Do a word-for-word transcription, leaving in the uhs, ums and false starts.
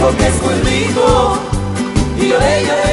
que es muy rico y yo le lloré